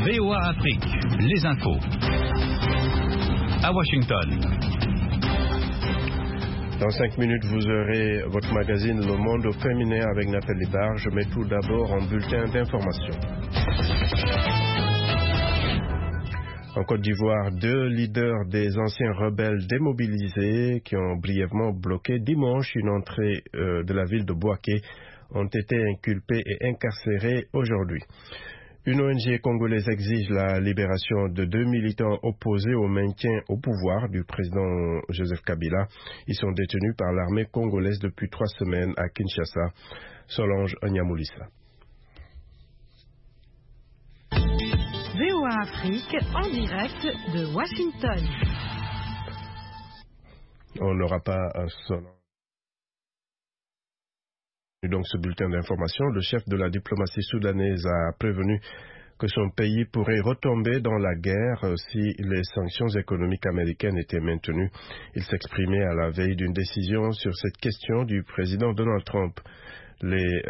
VOA Afrique, les infos. À Washington. Dans 5 minutes, vous aurez votre magazine Le Monde au féminin avec Nathalie Barge, mais tout d'abord un bulletin d'information. En Côte d'Ivoire, 2 leaders des anciens rebelles démobilisés qui ont brièvement bloqué dimanche une entrée de la ville de Bouaké ont été inculpés et incarcérés aujourd'hui. Une ONG congolaise exige la libération de 2 militants opposés au maintien au pouvoir du président Joseph Kabila. Ils sont détenus par l'armée congolaise depuis 3 semaines à Kinshasa. Solange Onyamoulissa. VOA Afrique en direct de Washington. On n'aura pas un seul. Donc ce bulletin d'information, le chef de la diplomatie soudanaise a prévenu que son pays pourrait retomber dans la guerre si les sanctions économiques américaines étaient maintenues. Il s'exprimait à la veille d'une décision sur cette question du président Donald Trump. On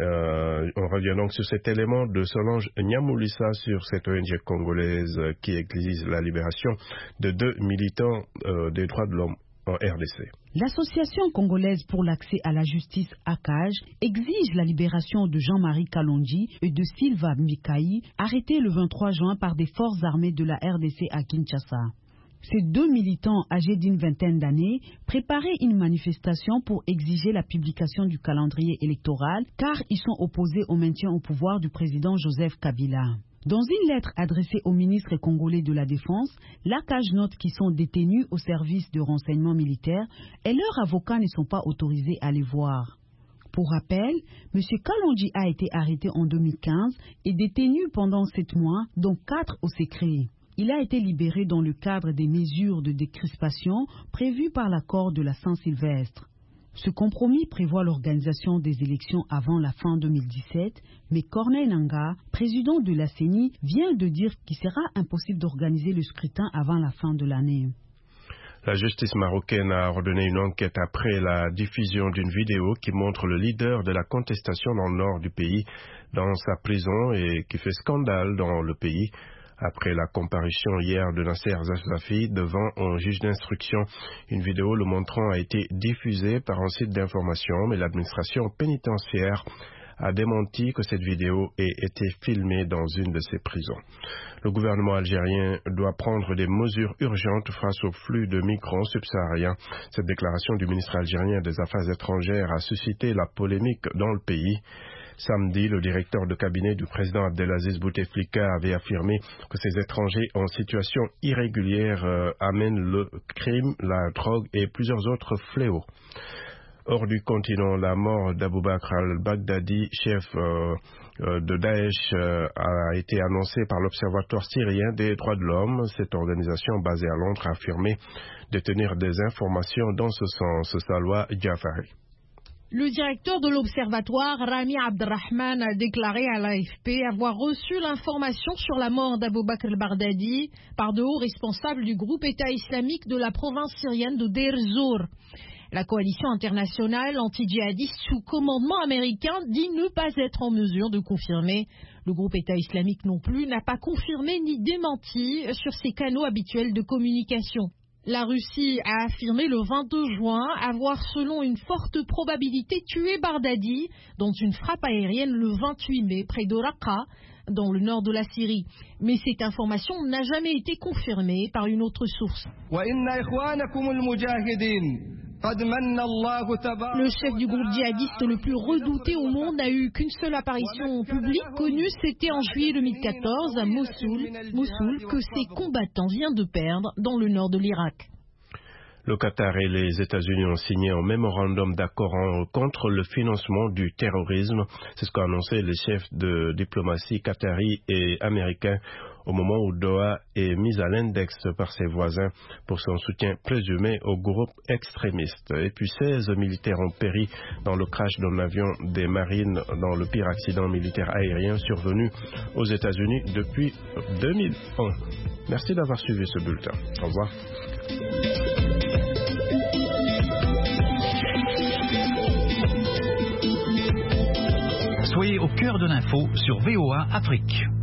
revient donc sur cet élément de Solange Nyamoulissa sur cette ONG congolaise qui exige la libération de 2 militants des droits de l'homme en RDC. L'Association congolaise pour l'accès à la justice ACAJ exige la libération de Jean-Marie Kalonji et de Silva Mikaï, arrêtés le 23 juin par des forces armées de la RDC à Kinshasa. Ces 2 militants âgés d'une vingtaine d'années préparaient une manifestation pour exiger la publication du calendrier électoral car ils sont opposés au maintien au pouvoir du président Joseph Kabila. Dans une lettre adressée au ministre congolais de la Défense, l'ACAJ note qu'ils sont détenus au service de renseignement militaire et leurs avocats ne sont pas autorisés à les voir. Pour rappel, M. Kalonji a été arrêté en 2015 et détenu pendant 7 mois, dont 4 au secret. Il a été libéré dans le cadre des mesures de décrispation prévues par l'accord de la Saint-Sylvestre. Ce compromis prévoit l'organisation des élections avant la fin 2017, mais Corneille Nangaa, président de la CENI, vient de dire qu'il sera impossible d'organiser le scrutin avant la fin de l'année. La justice marocaine a ordonné une enquête après la diffusion d'une vidéo qui montre le leader de la contestation dans le nord du pays dans sa prison et qui fait scandale dans le pays. Après la comparution hier de Nasser Zazafi devant un juge d'instruction, une vidéo le montrant a été diffusée par un site d'information, mais l'administration pénitentiaire a démenti que cette vidéo ait été filmée dans une de ses prisons. Le gouvernement algérien doit prendre des mesures urgentes face au flux de migrants subsahariens. Cette déclaration du ministre algérien des Affaires étrangères a suscité la polémique dans le pays. Samedi, le directeur de cabinet du président Abdelaziz Bouteflika avait affirmé que ces étrangers en situation irrégulière amènent le crime, la drogue et plusieurs autres fléaux. Hors du continent, la mort d'Abou Bakr al-Baghdadi, chef de Daesh, a été annoncée par l'Observatoire syrien des droits de l'homme. Cette organisation basée à Londres a affirmé détenir des informations dans ce sens. Salwa Jafari. Le directeur de l'Observatoire, Rami Abderrahman, a déclaré à l'AFP avoir reçu l'information sur la mort d'Abou Bakr al-Baghdadi par de hauts responsables du groupe État islamique de la province syrienne de Deir Zour. La coalition internationale anti-djihadiste sous commandement américain dit ne pas être en mesure de confirmer. Le groupe État islamique non plus n'a pas confirmé ni démenti sur ses canaux habituels de communication. La Russie a affirmé le 22 juin avoir, selon une forte probabilité, tué Baghdadi dans une frappe aérienne le 28 mai près de Raqqa, dans le nord de la Syrie. Mais cette information n'a jamais été confirmée par une autre source. Le chef du groupe djihadiste le plus redouté au monde n'a eu qu'une seule apparition publique connue, c'était en juillet 2014 à Mossoul que ses combattants viennent de perdre dans le nord de l'Irak. Le Qatar et les États-Unis ont signé un mémorandum d'accord contre le financement du terrorisme. C'est ce qu'ont annoncé les chefs de diplomatie qatari et américains au moment où Doha est mise à l'index par ses voisins pour son soutien présumé au groupe extrémiste. Et puis 16 militaires ont péri dans le crash d'un avion des marines dans le pire accident militaire aérien survenu aux États-Unis depuis 2001. Merci d'avoir suivi ce bulletin. Au revoir. Soyez au cœur de l'info sur VOA Afrique.